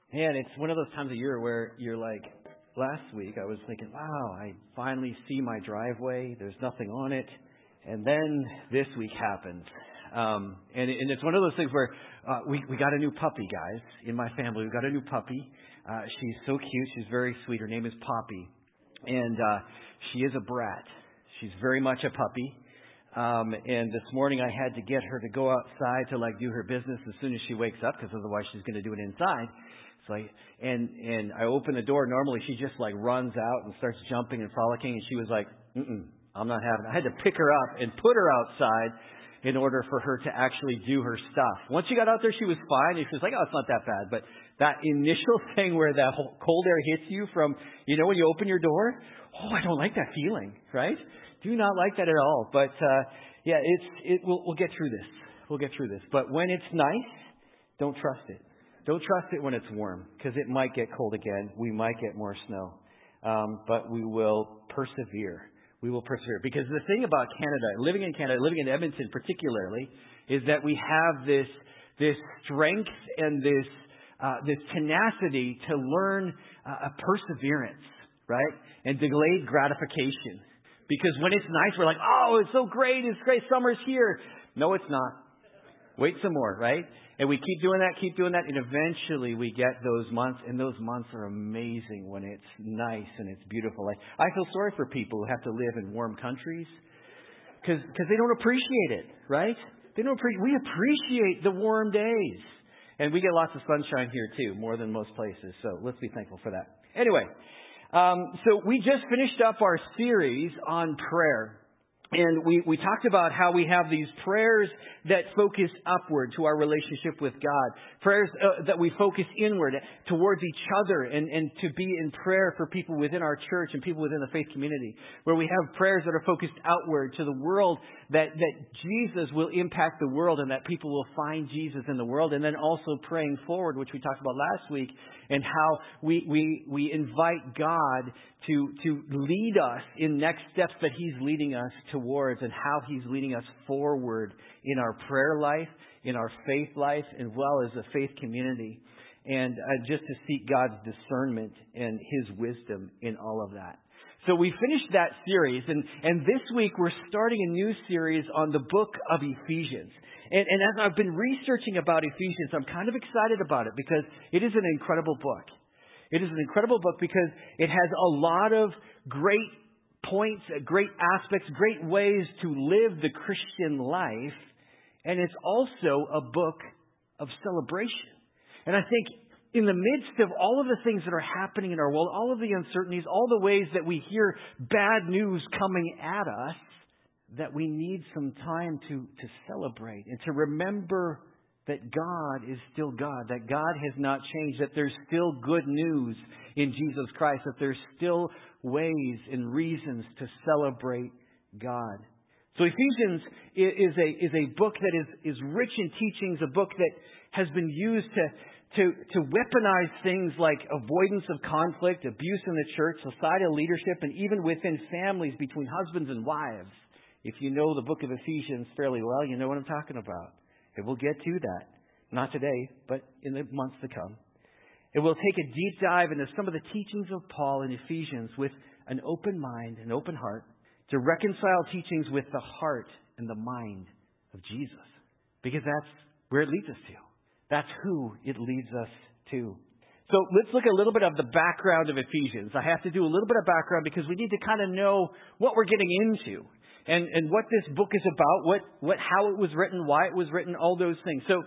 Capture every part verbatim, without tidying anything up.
Man, it's one of those times of year where you're like, last week I was thinking, wow, I finally see my driveway. There's nothing on it. And then this week happens. Um, and, and it's one of those things where uh, we, we got a new puppy, guys, in my family. We got a new puppy. Uh, she's so cute. She's very sweet. Her name is Poppy. And uh, she is a brat. She's very much a puppy. Um, and this morning I had to get her to go outside to like do her business as soon as she wakes up, because otherwise she's going to do it inside. So I, and, and I open the door. Normally she just like runs out and starts jumping and frolicking. And she was like, mm-mm, I'm not having it. I had to pick her up and put her outside in order for her to actually do her stuff. Once she got out there, she was fine. And she was like, oh, it's not that bad. But that initial thing where that whole cold air hits you from, you know, when you open your door, oh, I don't like that feeling, right? Do not like that at all. But, uh, yeah, it's, it, we'll, we'll get through this. We'll get through this. But when it's nice, don't trust it. Don't trust it when it's warm, because it might get cold again. We might get more snow. Um, but we will persevere. We will persevere. Because the thing about Canada, living in Canada, living in Edmonton particularly, is that we have this, this strength and this, uh, this tenacity to learn uh, a perseverance, right? And delayed gratification. Because when it's nice, we're like, oh, it's so great. It's great. Summer's here. No, it's not. Wait some more, right? And we keep doing that, keep doing that, and eventually we get those months, and those months are amazing when it's nice and it's beautiful. Like, I feel sorry for people who have to live in warm countries because they don't appreciate it, right? They don't appreciate. We appreciate the warm days, and we get lots of sunshine here too, more than most places. So let's be thankful for that. Anyway, um, so we just finished up our series on prayer. And we, we talked about how we have these prayers that focus upward to our relationship with God. Prayers uh, that we focus inward towards each other and, and to be in prayer for people within our church and people within the faith community. Where we have prayers that are focused outward to the world, that, that Jesus will impact the world and that people will find Jesus in the world. And then also praying forward, which we talked about last week, and how we, we, we invite God to, to lead us in next steps that He's leading us towards, and how He's leading us forward in our prayer life, in our faith life, as well as a faith community. And uh, just to seek God's discernment and His wisdom in all of that. So we finished that series, and, and this week we're starting a new series on the book of Ephesians. And, and as I've been researching about Ephesians, I'm kind of excited about it because it is an incredible book. It is an incredible book because it has a lot of great points, great aspects, great ways to live the Christian life. And it's also a book of celebration. And I think in the midst of all of the things that are happening in our world, all of the uncertainties, all the ways that we hear bad news coming at us, that we need some time to, to celebrate and to remember that God is still God, that God has not changed, that there's still good news in Jesus Christ, that there's still ways and reasons to celebrate God. So Ephesians is a, is a book that is, is rich in teachings, a book that has been used to To, to weaponize things like avoidance of conflict, abuse in the church, societal leadership, and even within families between husbands and wives. If you know the book of Ephesians fairly well, you know what I'm talking about. And we'll get to that. Not today, but in the months to come. And we'll take a deep dive into some of the teachings of Paul in Ephesians with an open mind, an open heart, to reconcile teachings with the heart and the mind of Jesus. Because that's where it leads us to. That's who it leads us to. So let's look at a little bit of the background of Ephesians. I have to do a little bit of background because we need to kind of know what we're getting into and, and what this book is about, what, what, how it was written, why it was written, all those things. So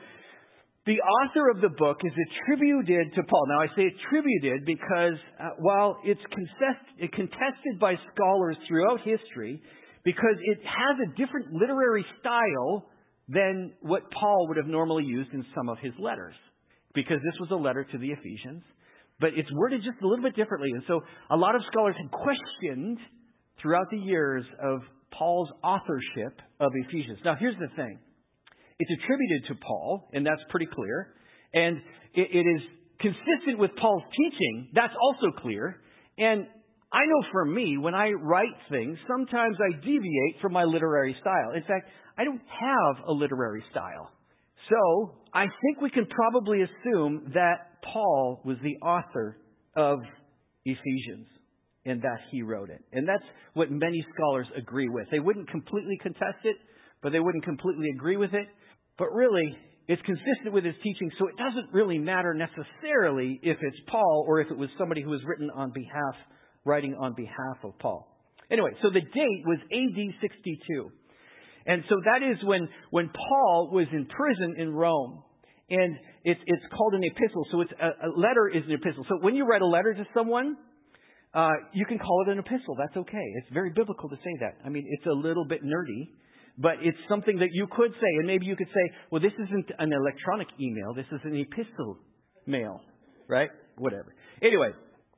the author of the book is attributed to Paul. Now I say attributed because uh, while it's contest, contested by scholars throughout history, because it has a different literary style than what Paul would have normally used in some of his letters. Because this was a letter to the Ephesians. But it's worded just a little bit differently. And so a lot of scholars have questioned throughout the years of Paul's authorship of Ephesians. Now here's the thing. It's attributed to Paul, and that's pretty clear. And it, it is consistent with Paul's teaching. That's also clear. And I know for me, when I write things, sometimes I deviate from my literary style. In fact, I don't have a literary style. So I think we can probably assume that Paul was the author of Ephesians and that he wrote it. And that's what many scholars agree with. They wouldn't completely contest it, but they wouldn't completely agree with it. But really, it's consistent with his teaching, so it doesn't really matter necessarily if it's Paul or if it was somebody who was written on behalf, writing on behalf of Paul. Anyway, so the date was A D sixty-two. And so that is when, when Paul was in prison in Rome. And it's, it's called an epistle. So it's a, a letter is an epistle. So when you write a letter to someone, uh, you can call it an epistle. That's okay. It's very biblical to say that. I mean, it's a little bit nerdy, but it's something that you could say. And maybe you could say, well, this isn't an electronic email. This is an epistle mail, right? Whatever. Anyway,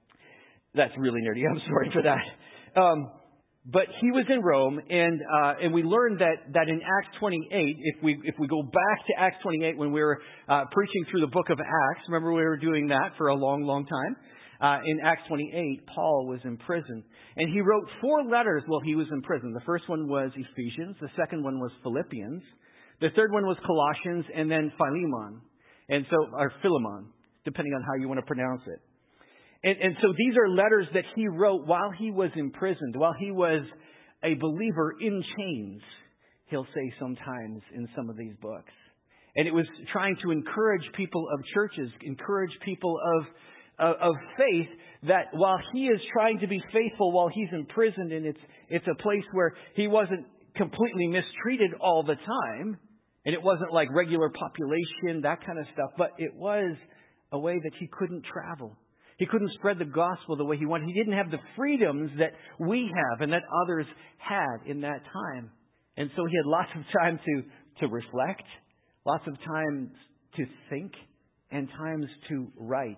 that's really nerdy. I'm sorry for that. Um, But he was in Rome, and uh, and we learned that, that in Acts twenty-eight, if we if we go back to Acts twenty-eight when we were uh, preaching through the book of Acts, remember we were doing that for a long, long time. Uh, in Acts twenty-eight, Paul was in prison, and he wrote four letters while he was in prison. The first one was Ephesians, the second one was Philippians, the third one was Colossians, and then Philemon, and so or Philemon, depending on how you want to pronounce it. And, and so these are letters that he wrote while he was imprisoned, while he was a believer in chains, he'll say sometimes in some of these books. And it was trying to encourage people of churches, encourage people of, of, of faith, that while he is trying to be faithful while he's imprisoned, and it's, it's a place where he wasn't completely mistreated all the time, and it wasn't like regular population, that kind of stuff, but it was a way that he couldn't travel. He couldn't spread the gospel the way he wanted. He didn't have the freedoms that we have and that others had in that time. And so he had lots of time to, to reflect, lots of time to think, and times to write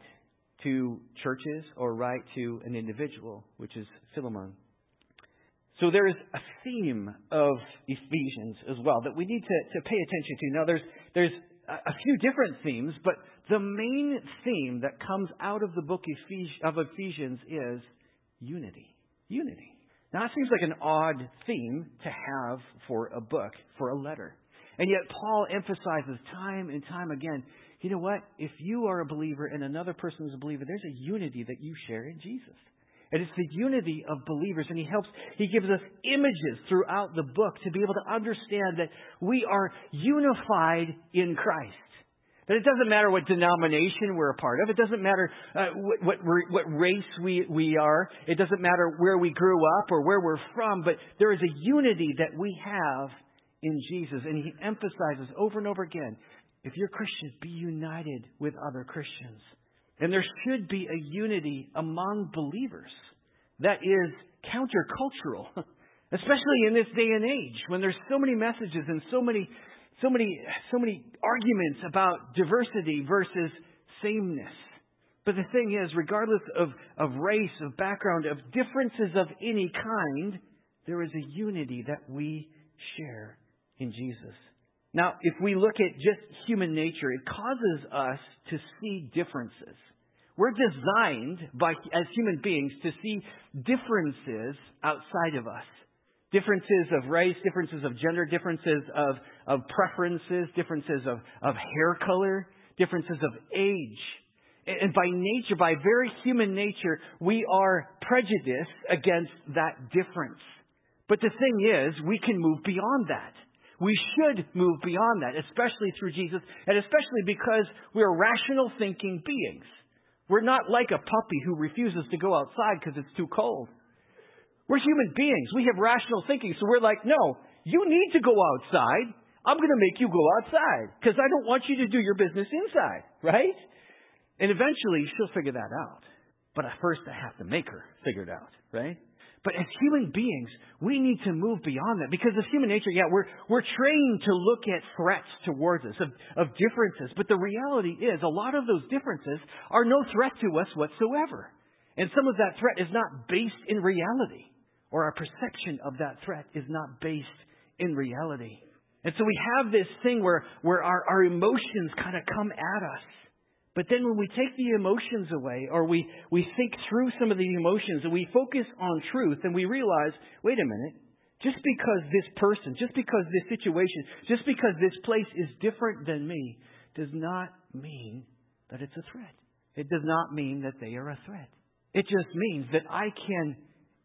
to churches or write to an individual, which is Philemon. So there is a theme of Ephesians as well that we need to, to pay attention to. Now, there's there's a few different themes, but the main theme that comes out of the book of Ephesians is unity. Unity. Now, it seems like an odd theme to have for a book, for a letter. And yet Paul emphasizes time and time again, you know what? If you are a believer and another person is a believer, there's a unity that you share in Jesus. And it's the unity of believers. And he helps, he gives us images throughout the book to be able to understand that we are unified in Christ. That it doesn't matter what denomination we're a part of. It doesn't matter uh, what, what what race we, we are. It doesn't matter where we grew up or where we're from. But there is a unity that we have in Jesus. And he emphasizes over and over again, if you're Christian, be united with other Christians. And there should be a unity among believers that is countercultural, especially in this day and age when there's so many messages and so many So many, so many arguments about diversity versus sameness. But the thing is, regardless of, of race, of background, of differences of any kind, there is a unity that we share in Jesus. Now, if we look at just human nature, it causes us to see differences. We're designed by, as human beings, to see differences outside of us. Differences of race, differences of gender, differences of, of preferences, differences of, of hair color, differences of age. And by nature, by very human nature, we are prejudiced against that difference. But the thing is, we can move beyond that. We should move beyond that, especially through Jesus, and especially because we're rational thinking beings. We're not like a puppy who refuses to go outside because it's too cold. We're human beings. We have rational thinking. So we're like, no, you need to go outside. I'm going to make you go outside because I don't want you to do your business inside, right? And eventually she'll figure that out. But at first I have to make her figure it out, right? But as human beings, we need to move beyond that because of human nature, yeah, we're we're trained to look at threats towards us, of, of differences. But the reality is a lot of those differences are no threat to us whatsoever. And some of that threat is not based in reality. Or our perception of that threat is not based in reality. And so we have this thing where, where our, our emotions kind of come at us. But then when we take the emotions away, or we, we think through some of the emotions and we focus on truth and we realize, wait a minute, just because this person, just because this situation, just because this place is different than me, does not mean that it's a threat. It does not mean that they are a threat. It just means that I can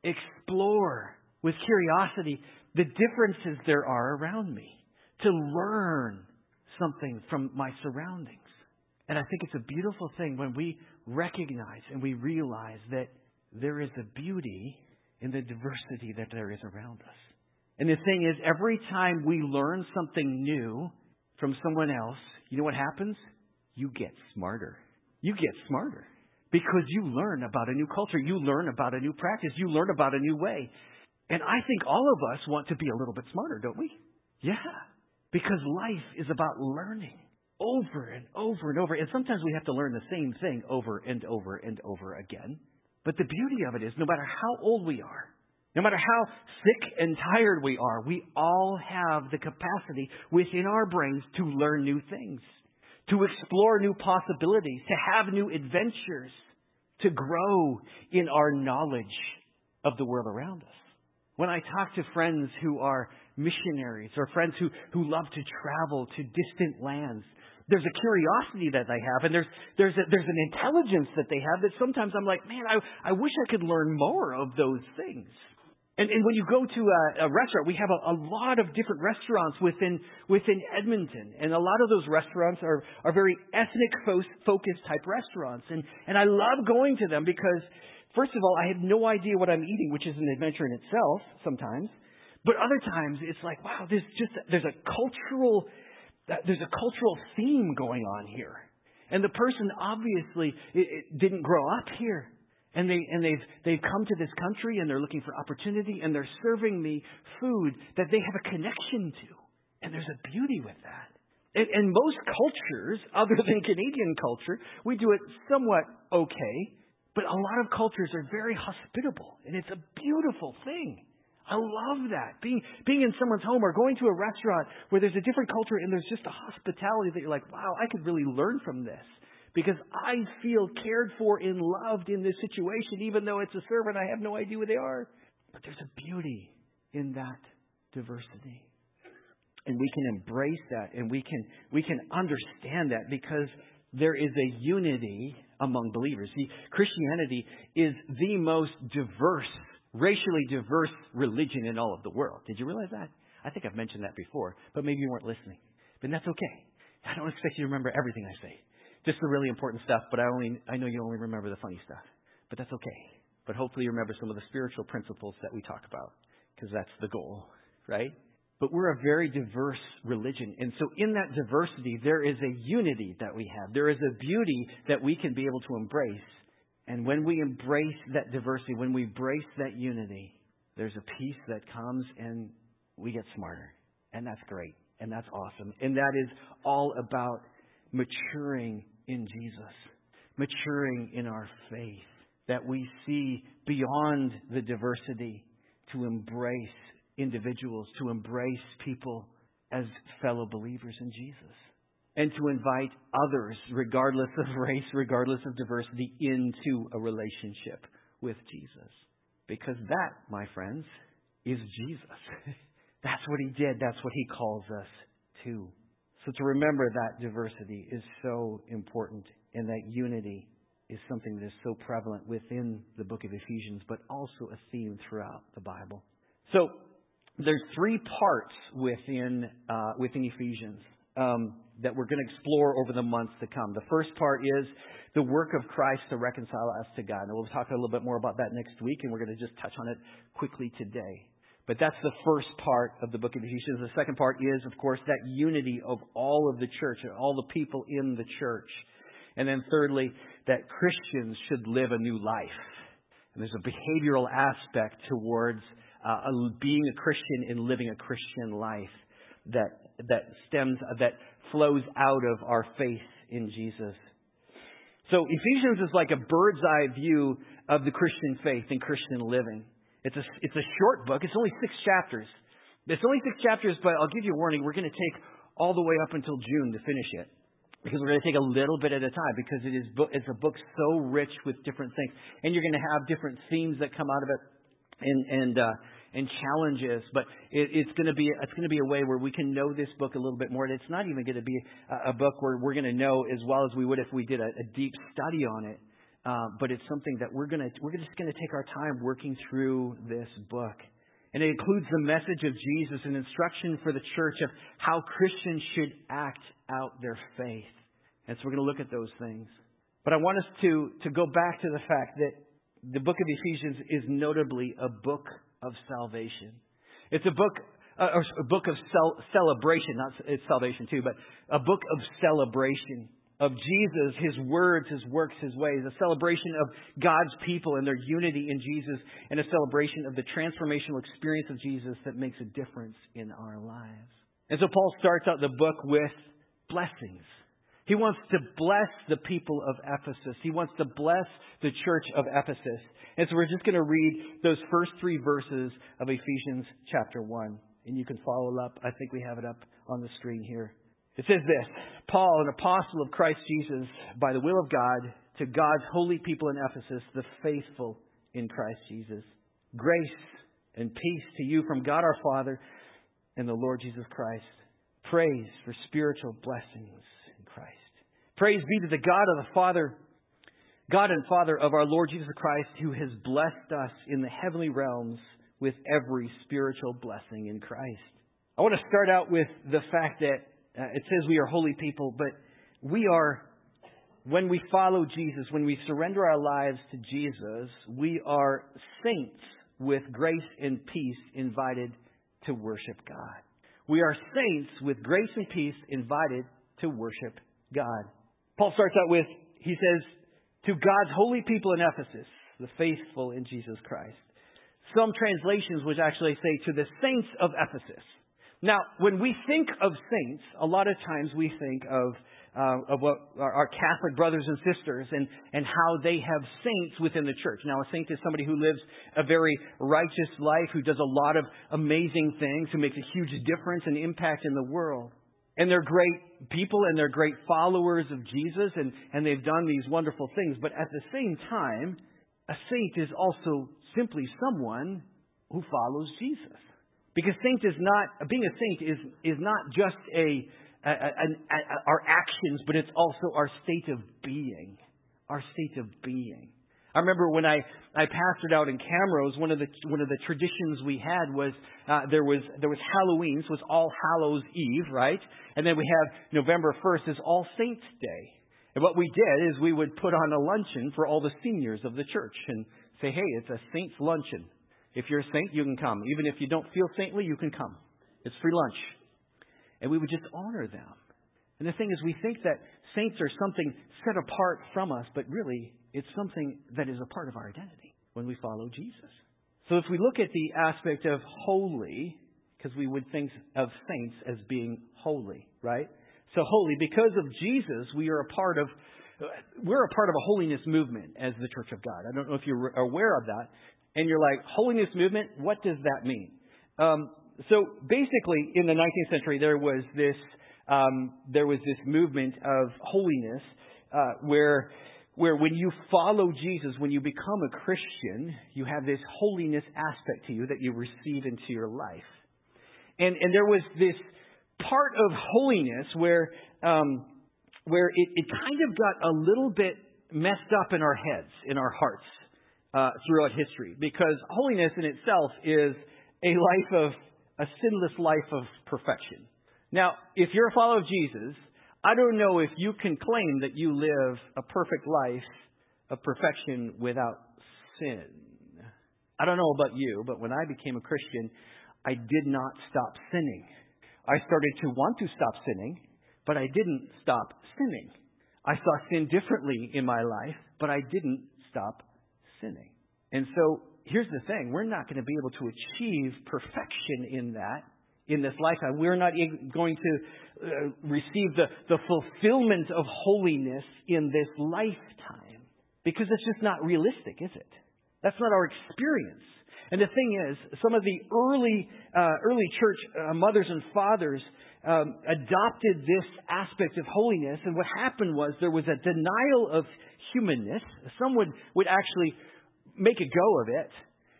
explore with curiosity the differences there are around me, to learn something from my surroundings. And I think it's a beautiful thing when we recognize and we realize that there is a beauty in the diversity that there is around us. And the thing is, every time we learn something new from someone else, you know what happens? You get smarter. You get smarter because you learn about a new culture. You learn about a new practice. You learn about a new way. And I think all of us want to be a little bit smarter, don't we? Yeah. Because life is about learning over and over and over. And sometimes we have to learn the same thing over and over and over again. But the beauty of it is, no matter how old we are, no matter how sick and tired we are, we all have the capacity within our brains to learn new things, to explore new possibilities, to have new adventures, to grow in our knowledge of the world around us. When I talk to friends who are missionaries or friends who, who love to travel to distant lands, there's a curiosity that they have, and there's there's a, there's an intelligence that they have that sometimes I'm like, man, I, I wish I could learn more of those things. And, and when you go to a, a restaurant, we have a, a lot of different restaurants within within Edmonton. And a lot of those restaurants are, are very ethnic-focused type restaurants. And, and I love going to them because, first of all, I have no idea what I'm eating, which is an adventure in itself sometimes. But other times, it's like, wow, there's just there's a cultural there's a cultural theme going on here. And the person obviously it, it didn't grow up here. And they and they've they've come to this country and they're looking for opportunity and they're serving me food that they have a connection to. And there's a beauty with that. And, and most cultures, other than Canadian culture, we do it somewhat okay. But a lot of cultures are very hospitable, and it's a beautiful thing. I love that. Being being in someone's home or going to a restaurant where there's a different culture and there's just a hospitality that you're like, wow, I could really learn from this. Because I feel cared for and loved in this situation, even though it's a servant, I have no idea who they are. But there's a beauty in that diversity. And we can embrace that, and we can we can understand that because there is a unity among believers. See, Christianity is the most diverse, racially diverse religion in all of the world. Did you realize that? I think I've mentioned that before, but maybe you weren't listening. But that's okay. I don't expect you to remember everything I say. Just the really important stuff, but I only I know you only remember the funny stuff. But that's okay. But hopefully you remember some of the spiritual principles that we talk about, because that's the goal, right? But we're a very diverse religion. And so in that diversity, there is a unity that we have. There is a beauty that we can be able to embrace. And when we embrace that diversity, when we embrace that unity, there's a peace that comes and we get smarter. And that's great. And that's awesome. And that is all about maturing in Jesus, maturing in our faith, that we see beyond the diversity to embrace individuals, to embrace people as fellow believers in Jesus, and to invite others, regardless of race, regardless of diversity, into a relationship with Jesus. Because that, my friends, is Jesus. That's what He did. That's what He calls us to. So to remember that diversity is so important, and that unity is something that is so prevalent within the book of Ephesians, but also a theme throughout the Bible. So there's three parts within uh, within Ephesians um, that we're going to explore over the months to come. The first part is the work of Christ to reconcile us to God. And we'll talk a little bit more about that next week, and we're going to just touch on it quickly today. But that's the first part of the book of Ephesians. The second part is, of course, that unity of all of the church, all the people in the church. And then thirdly, that Christians should live a new life. And there's a behavioral aspect towards uh, being a Christian and living a Christian life that that stems, that flows out of our faith in Jesus. So Ephesians is like a bird's eye view of the Christian faith and Christian living. It's a, it's a short book. It's only six chapters. It's only six chapters, but I'll give you a warning. We're going to take all the way up until June to finish it, because we're going to take a little bit at a time, because it is it's a book so rich with different things. And you're going to have different themes that come out of it. And, and uh, and challenges, but it, it's going to be it's going to be a way where we can know this book a little bit more. And it's not even going to be a, a book where we're going to know as well as we would if we did a, a deep study on it. Uh, but it's something that we're going to we're just going to take our time working through this book. And it includes the message of Jesus, an instruction for the church of how Christians should act out their faith. And so we're going to look at those things. But I want us to, to go back to the fact that the book of Ephesians is notably a book of salvation. It's a book, uh, a book of cel- celebration, not it's salvation too, but a book of celebration of Jesus, His words, His works, His ways, a celebration of God's people and their unity in Jesus, and a celebration of the transformational experience of Jesus that makes a difference in our lives. And so Paul starts out the book with blessings. He wants to bless the people of Ephesus. He wants to bless the church of Ephesus. And so we're just going to read those first three verses of Ephesians chapter one. And you can follow up. I think we have it up on the screen here. It says this: Paul, an apostle of Christ Jesus, by the will of God, to God's holy people in Ephesus, the faithful in Christ Jesus. Grace and peace to you from God our Father and the Lord Jesus Christ. Praise for spiritual blessings in Christ. Praise be to the God of the Father, God and Father of our Lord Jesus Christ, who has blessed us in the heavenly realms with every spiritual blessing in Christ. I want to start out with the fact that uh, it says we are holy people, but we are, when we follow Jesus, when we surrender our lives to Jesus, we are saints with grace and peace invited to worship God. We are saints with grace and peace invited to worship God. Paul starts out with, he says, to God's holy people in Ephesus, the faithful in Jesus Christ. Some translations would actually say to the saints of Ephesus. Now, when we think of saints, a lot of times we think of uh, of what our, our Catholic brothers and sisters and, and how they have saints within the church. Now, a saint is somebody who lives a very righteous life, who does a lot of amazing things, who makes a huge difference and impact in the world. And they're great people and they're great followers of Jesus, and, and they've done these wonderful things. But at the same time, a saint is also simply someone who follows Jesus. Because saint is not, being a saint is, is not just a, a, a, a, a our actions, but it's also our state of being. Our state of being. I remember when I, I pastored out in Camrose, one of the one of the traditions we had was uh, there was there was Halloween, so it was All Hallows Eve, right? And then we have November first is All Saints Day. And what we did is we would put on a luncheon for all the seniors of the church and say, hey, it's a saint's luncheon. If you're a saint, you can come. Even if you don't feel saintly, you can come. It's free lunch. And we would just honor them. And the thing is, we think that saints are something set apart from us, but really, it's something that is a part of our identity when we follow Jesus. So if we look at the aspect of holy, because we would think of saints as being holy, right? So holy, because of Jesus, we are a part of, we're a part of a holiness movement as the Church of God. I don't know if you're aware of that. And you're like, holiness movement, what does that mean? Um, so basically, in the nineteenth century, there was this um, there was this movement of holiness uh, where where when you follow Jesus, when you become a Christian, you have this holiness aspect to you that you receive into your life. And and there was this part of holiness where um, where it, it kind of got a little bit messed up in our heads, in our hearts. Uh, throughout history, because holiness in itself is a life of a sinless life of perfection. Now, if you're a follower of Jesus, I don't know if you can claim that you live a perfect life of perfection without sin. I don't know about you, but when I became a Christian, I did not stop sinning. I started to want to stop sinning, but I didn't stop sinning. I saw sin differently in my life, but I didn't stop sinning. And so here's the thing. We're not going to be able to achieve perfection in that, in this lifetime. We're not going to uh, receive the, the fulfillment of holiness in this lifetime. Because it's just not realistic, is it? That's not our experience. And the thing is, some of the early uh, early church uh, mothers and fathers um, adopted this aspect of holiness. And what happened was there was a denial of humanness. Some would, would actually make a go of it.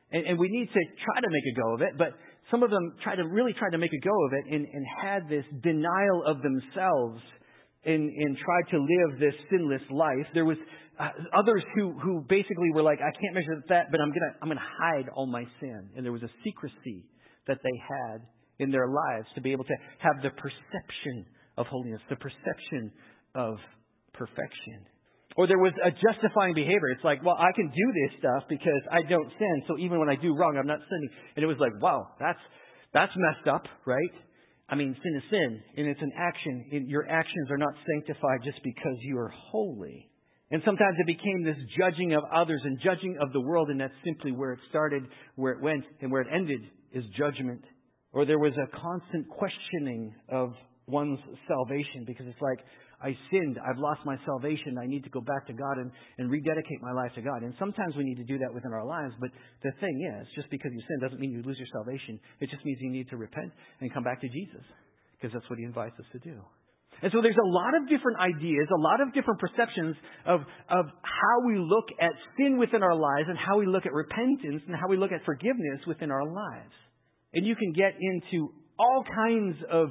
And, and we need to try to make a go of it, but some of them try to really try to make a go of it and, and had this denial of themselves and, and tried to live this sinless life. There was uh, others who, who basically were like, I can't measure that, but I'm gonna I'm gonna hide all my sin. And there was a secrecy that they had in their lives to be able to have the perception of holiness, the perception of perfection. Or there was a justifying behavior. It's like, well, I can do this stuff because I don't sin. So even when I do wrong, I'm not sinning. And it was like, wow, that's that's messed up, right? I mean, sin is sin, and it's an action. And your actions are not sanctified just because you are holy. And sometimes it became this judging of others and judging of the world, and that's simply where it started, where it went, and where it ended is judgment. Or there was a constant questioning of one's salvation because it's like, I sinned. I've lost my salvation. I need to go back to God and, and rededicate my life to God. And sometimes we need to do that within our lives. But the thing is, just because you sin doesn't mean you lose your salvation. It just means you need to repent and come back to Jesus, because that's what He invites us to do. And so there's a lot of different ideas, a lot of different perceptions of, of how we look at sin within our lives and how we look at repentance and how we look at forgiveness within our lives. And you can get into all kinds of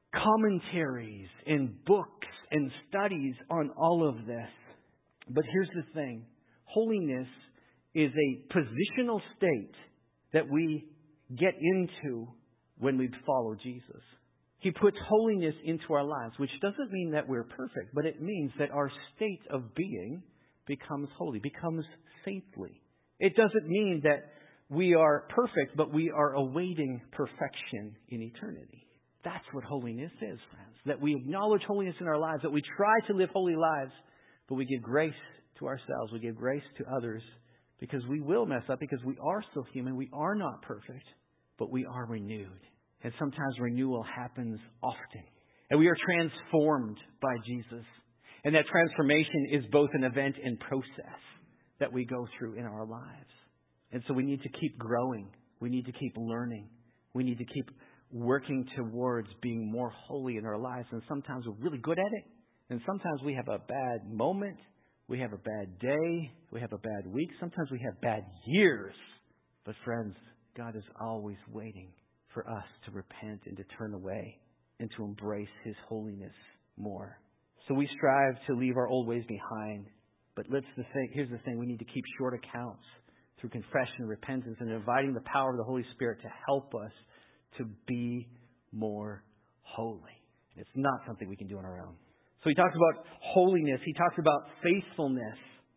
commentaries and books and studies on all of this. But here's the thing. Holiness is a positional state that we get into when we follow Jesus. He puts holiness into our lives, which doesn't mean that we're perfect, but it means that our state of being becomes holy, becomes saintly. It doesn't mean that we are perfect, but we are awaiting perfection in eternity. That's what holiness is, friends. That we acknowledge holiness in our lives, that we try to live holy lives, but we give grace to ourselves, we give grace to others, because we will mess up, because we are still human, we are not perfect, but we are renewed. And sometimes renewal happens often. And we are transformed by Jesus. And that transformation is both an event and process that we go through in our lives. And so we need to keep growing. We need to keep learning. We need to keep working towards being more holy in our lives. And sometimes we're really good at it. And sometimes we have a bad moment. We have a bad day. We have a bad week. Sometimes we have bad years. But friends, God is always waiting for us to repent and to turn away and to embrace His holiness more. So we strive to leave our old ways behind. But let's the thing, here's the thing. We need to keep short accounts through confession and repentance and inviting the power of the Holy Spirit to help us to be more holy. It's not something we can do on our own. So he talks about holiness. He talks about faithfulness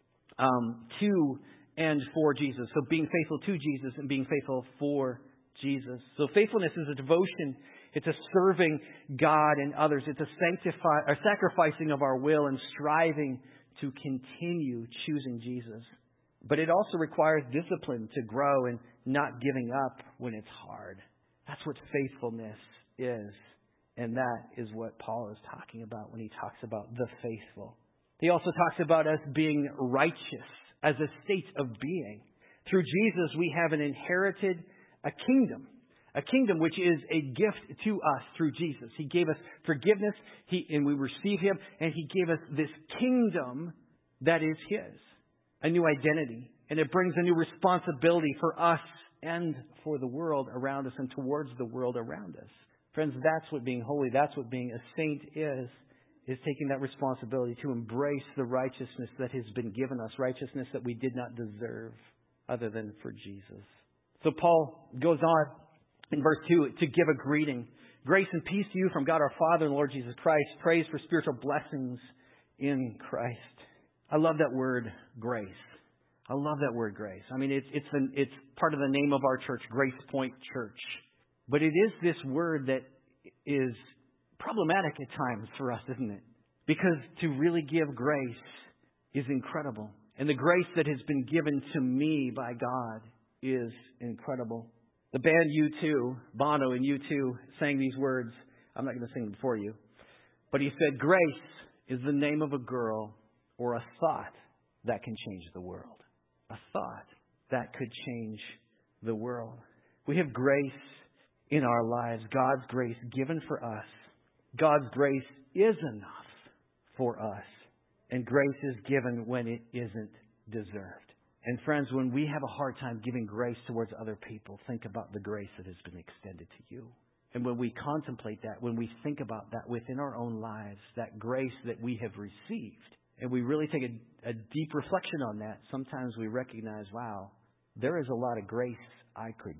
um, to and for Jesus. So being faithful to Jesus and being faithful for Jesus. So faithfulness is a devotion. It's a serving God and others. It's a sanctify, a sacrificing of our will and striving to continue choosing Jesus. But it also requires discipline to grow and not giving up when it's hard. That's what faithfulness is. And that is what Paul is talking about when he talks about the faithful. He also talks about us being righteous as a state of being. Through Jesus, we have an inherited a kingdom. A kingdom which is a gift to us through Jesus. He gave us forgiveness, he, and we receive Him, and He gave us this kingdom that is His. A new identity. And it brings a new responsibility for us and for the world around us and towards the world around us. Friends, that's what being holy, that's what being a saint is, is taking that responsibility to embrace the righteousness that has been given us, righteousness that we did not deserve other than for Jesus. So Paul goes on in verse two to give a greeting. Grace and peace to you from God our Father and Lord Jesus Christ. Praise for spiritual blessings in Christ. I love that word, grace. I love that word, grace. I mean, it's it's an, it's part of the name of our church, Grace Point Church. But it is this word that is problematic at times for us, isn't it? Because to really give grace is incredible. And the grace that has been given to me by God is incredible. The band U two, Bono and U two, sang these words. I'm not going to sing them for you. But he said, grace is the name of a girl or a thought that can change the world. A thought that could change the world. We have grace in our lives. God's grace given for us. God's grace is enough for us. And grace is given when it isn't deserved. And friends, when we have a hard time giving grace towards other people, think about the grace that has been extended to you. And when we contemplate that, when we think about that within our own lives, that grace that we have received, and we really take a, a deep reflection on that, sometimes we recognize, wow, there is a lot of grace I could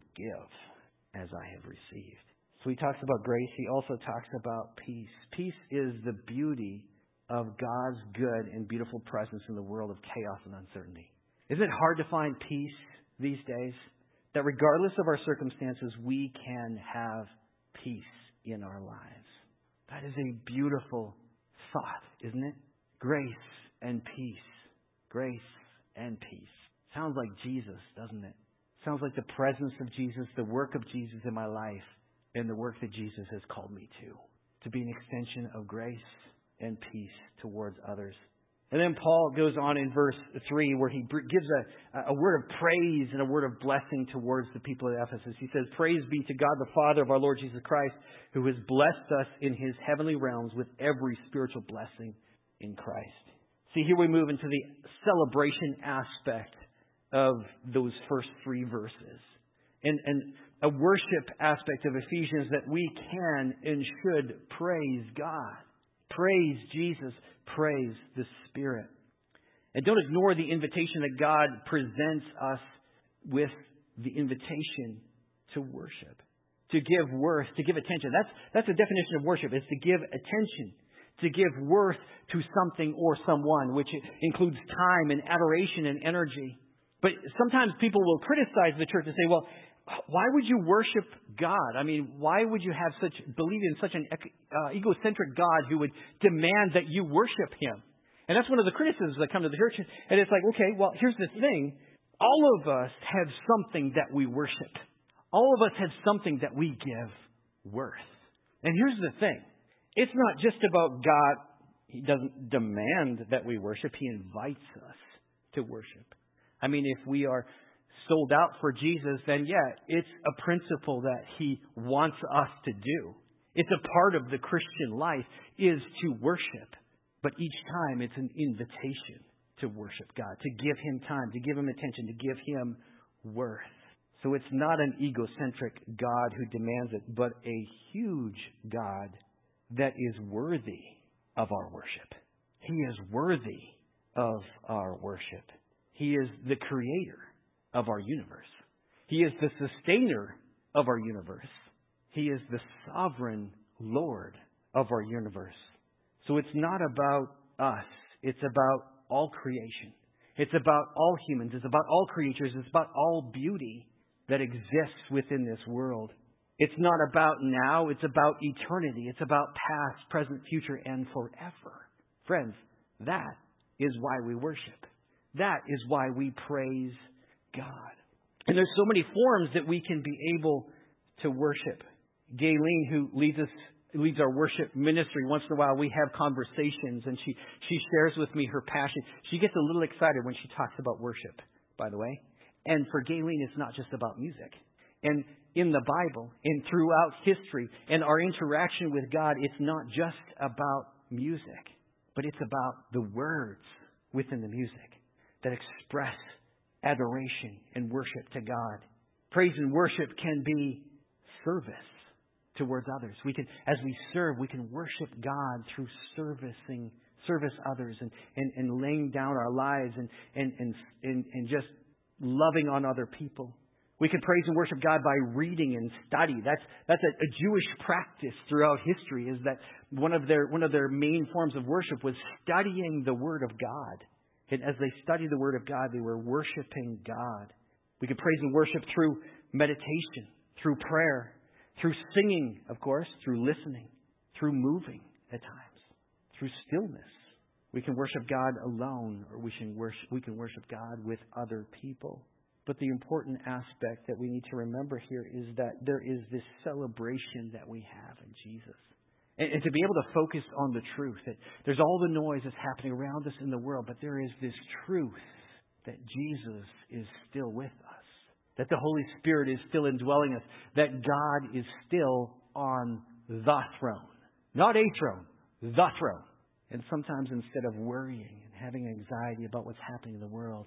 give as I have received. So he talks about grace. He also talks about peace. Peace is the beauty of God's good and beautiful presence in the world of chaos and uncertainty. Isn't it hard to find peace these days? That regardless of our circumstances, we can have peace in our lives. That is a beautiful thought, isn't it? Grace and peace. Grace and peace. Sounds like Jesus, doesn't it? Sounds like the presence of Jesus, the work of Jesus in my life, and the work that Jesus has called me to. To be an extension of grace and peace towards others. And then Paul goes on in verse three where he gives a, a word of praise and a word of blessing towards the people of Ephesus. He says, "Praise be to God the Father of our Lord Jesus Christ, who has blessed us in His heavenly realms with every spiritual blessing in Christ." See, here we move into the celebration aspect of those first three verses. And, and a worship aspect of Ephesians that we can and should praise God. Praise Jesus. Praise the Spirit. And don't ignore the invitation that God presents us with, the invitation to worship. To give worth, to give attention. That's, that's the definition of worship, is to give attention. To give worth to something or someone, which includes time and adoration and energy. But sometimes people will criticize the church and say, well, why would you worship God? I mean, why would you have such believe in such an uh, egocentric God who would demand that you worship Him? And that's one of the criticisms that come to the church. And it's like, okay, well, here's the thing. All of us have something that we worship. All of us have something that we give worth. And here's the thing. It's not just about God. He doesn't demand that we worship. He invites us to worship. I mean, if we are sold out for Jesus, then yeah, it's a principle that He wants us to do. It's a part of the Christian life is to worship. But each time it's an invitation to worship God, to give Him time, to give Him attention, to give Him worth. So it's not an egocentric God who demands it, but a huge God that is worthy of our worship. He is worthy of our worship. He is the creator of our universe. He is the sustainer of our universe. He is the sovereign Lord of our universe. So it's not about us. It's about all creation. It's about all humans. It's about all creatures. It's about all beauty that exists within this world. It's not about now. It's about eternity. It's about past, present, future, and forever. Friends, that is why we worship. That is why we praise God. And there's so many forms that we can be able to worship. Gayleen, who leads us, leads our worship ministry, once in a while we have conversations, and she, she shares with me her passion. She gets a little excited when she talks about worship, by the way. And for Gayleen, it's not just about music. And in the Bible, and throughout history, and our interaction with God, it's not just about music, but it's about the words within the music that express adoration and worship to God. Praise and worship can be service towards others. We can, as we serve, we can worship God through servicing, service others and, and, and laying down our lives and, and, and, and, and just loving on other people. We can praise and worship God by reading and study. That's that's a, a Jewish practice throughout history. Is that one of their one of their main forms of worship was studying the Word of God. And as they studied the Word of God, they were worshiping God. We can praise and worship through meditation, through prayer, through singing, of course, through listening, through moving at times, through stillness. We can worship God alone, or we can worship, we can worship God with other people. But the important aspect that we need to remember here is that there is this celebration that we have in Jesus. And, and to be able to focus on the truth, that there's all the noise that's happening around us in the world, but there is this truth that Jesus is still with us, that the Holy Spirit is still indwelling us, that God is still on the throne. Not a throne, the throne. And sometimes instead of worrying and having anxiety about what's happening in the world,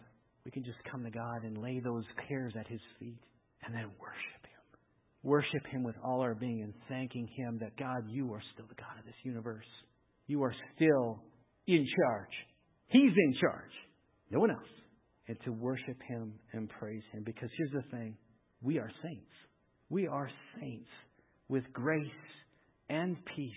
we can just come to God and lay those cares at His feet and then worship Him. Worship Him with all our being and thanking Him that, God, You are still the God of this universe. You are still in charge. He's in charge. No one else. And to worship Him and praise Him. Because here's the thing. We are saints. We are saints with grace and peace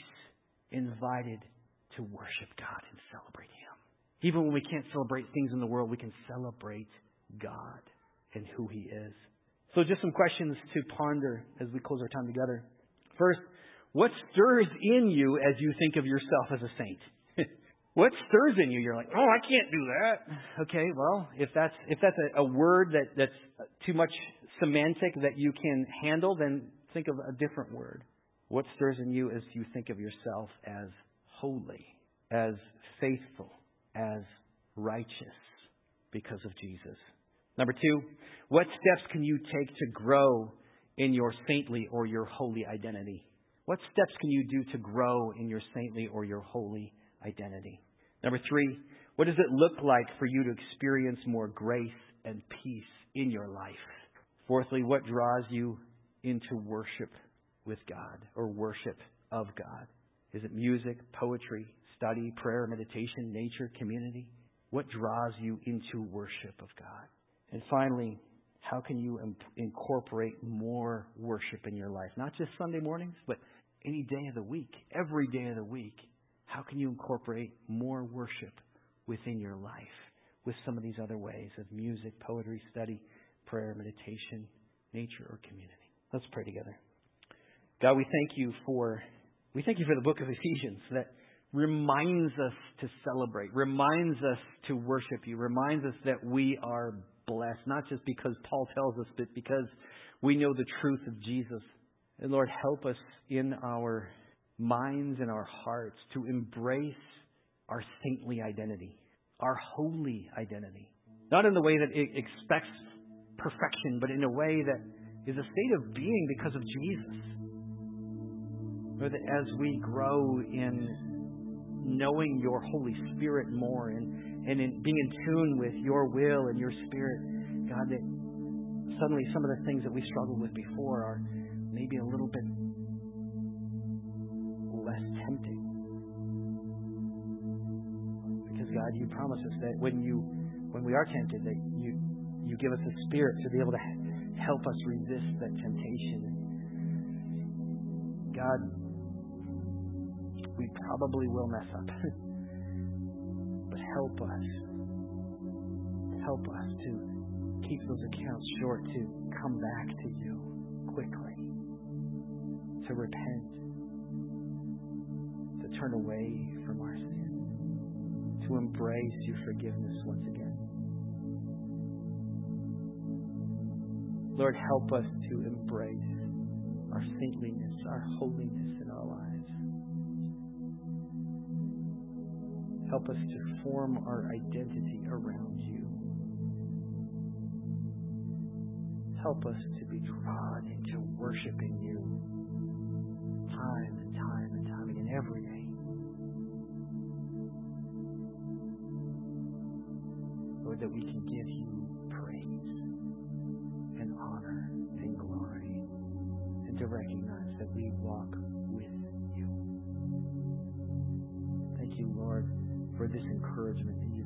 invited to worship God and celebrate Him. Even when we can't celebrate things in the world, we can celebrate God and who He is. So just some questions to ponder as we close our time together. First, what stirs in you as you think of yourself as a saint? What stirs in you? You're like, oh, I can't do that. Okay, well, if that's if that's a, a word that, that's too much semantic that you can handle, then think of a different word. What stirs in you as you think of yourself as holy, as faithful, as righteous because of Jesus? Number two, what steps can you take to grow in your saintly or your holy identity? What steps can you do to grow in your saintly or your holy identity? Number three, what does it look like for you to experience more grace and peace in your life? Fourthly, what draws you into worship with God or worship of God? Is it music, poetry, study, prayer, meditation, nature, community? What draws you into worship of God? And finally, how can you imp- incorporate more worship in your life? Not just Sunday mornings, but any day of the week, every day of the week. How can you incorporate more worship within your life with some of these other ways of music, poetry, study, prayer, meditation, nature, or community? Let's pray together. God, we thank you for we thank you for the book of Ephesians that reminds us to celebrate, reminds us to worship you, reminds us that we are blessed, not just because Paul tells us, but because we know the truth of Jesus. And Lord, help us in our minds and our hearts to embrace our saintly identity, our holy identity. Not in the way that it expects perfection, but in a way that is a state of being because of Jesus. Lord, that as we grow in knowing your Holy Spirit more and, and in being in tune with your will and your Spirit, God, that suddenly some of the things that we struggled with before are maybe a little bit less tempting. Because God, you promise us that when you when we are tempted, that you you give us a spirit to be able to help us resist that temptation. God, we probably will mess up. But help us. Help us to keep those accounts short, to come back to you quickly, to repent, to turn away from our sin, to embrace your forgiveness once again. Lord, help us to embrace our saintliness, our holiness in our lives. Help us to form our identity around you. Help us to be drawn into worshiping you time and time and time again, every day. Lord, that we can give you praise and honor and glory, and to recognize that we walk with you. Thank you, Lord, for this encouragement that